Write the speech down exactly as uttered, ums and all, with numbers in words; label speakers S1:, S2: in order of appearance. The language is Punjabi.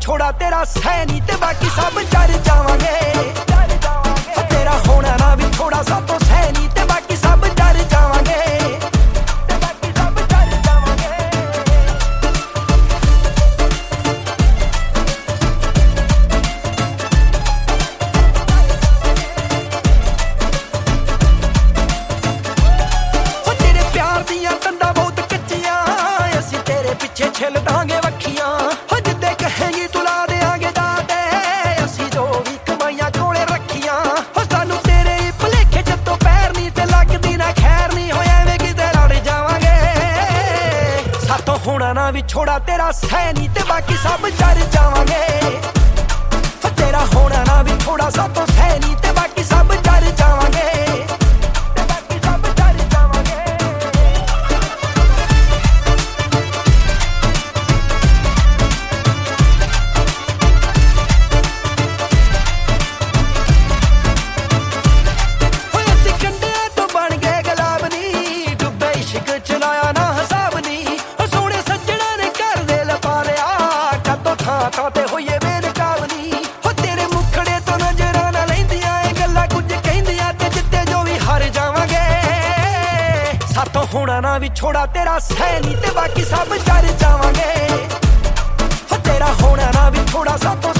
S1: ਵਿਛੋੜਾ ਤੇਰਾ ਸਹਿ ਨੀ ਤੇ ਬਾਕੀ ਸਭ ਡਰ ਜਾਵਾਂਗੇ। ਤੇਰਾ ਹੋਣਾ ਨਾ ਵਿਛੋੜਾ ਸਾਤੋਂ ਸਹਿ ਨੀ ਤੇ ਬਾਕੀ ਸਭ ਡਰ ਜਾਵਾਂਗੇ। ਪਿੱਛੇ ਛਿਲ ਦਾਂਗੇ ਵੱਖੀਆਂ ਹੋ ਜਿੱਦੇ ਕਹੇਂਗੀ ਤੂੰ ਲਾ ਦੇਾਂਗੇ ਦਾਤੇ ਅਸੀਂ ਜੋ ਵੀ ਕਮਾਈਆਂ ਕੋਲੇ ਰੱਖੀਆਂ ਹੋ ਸਾਨੂੰ ਤੇਰੇ ਹੀ ਭੁਲੇਖੇ ਜਦੋਂ ਪੈਰ ਨੀ ਤੇ ਲੱਗਦੀ ਨਾ ਖੈਰ ਨੀ ਹੋਇਆ ਐਵੇਂ ਕਿਤੇ ਲੜ ਜਾਵਾਂਗੇ। ਸਾਤੋਂ ਹੋਣਾ ਨਾ ਵਿਛੋੜਾ ਤੇਰਾ ਸਹਿ ਨੀ ਤੇ ਬਾਕੀ ਸਭ ਡਰ ਜਾਵਾਂਗੇ। ਤੇਰਾ ਹੋਣਾ ਨਾ ਵਿਛੋੜਾ ਸਾਤੋਂ ਸਹਿ ਨੀ ਤੇ ਬਾਕੀ ਸਭ ਡਰ ਜਾਵਾਂਗੇ। ਚਲਾਇਆ ਨਾ ਹਿਸਾਬ ਨੀ ਸੋਹਣੇ ਸੱਜਣਾ ਨੇ ਘਰ ਦੇ ਲਪਾ ਲਿਆ ਕਦੋਂ ਥਾਂ ਥਾਂ ਤੇ ਹੋਈਏ ਬੇਨਕਾਬ ਨੀ ਹੋ ਤੇਰੇ ਮੁਖੜੇ ਤੋਂ ਨਜ਼ਰਾਂ ਨਾ ਲੈਂਦੀਆਂ ਇਹ ਗੱਲਾਂ ਕੁਝ ਕਹਿੰਦੀਆਂ ਤੇ ਜਿੱਤੇ ਜੋ ਵੀ ਹਾਰ ਜਾਵਾਂਗੇ। ਸਾਤੋਂ ਹੋਣਾ ਨਾ ਵਿਛੋੜਾ ਤੇਰਾ ਸਹਿ ਨੀ ਤੇ ਬਾਕੀ ਸਭ ਡਰ ਜਾਵਾਂਗੇ। ਤੇਰਾ ਹੋਣਾ ਨਾ ਵਿਛੋੜਾ ਸਾਤੋਂ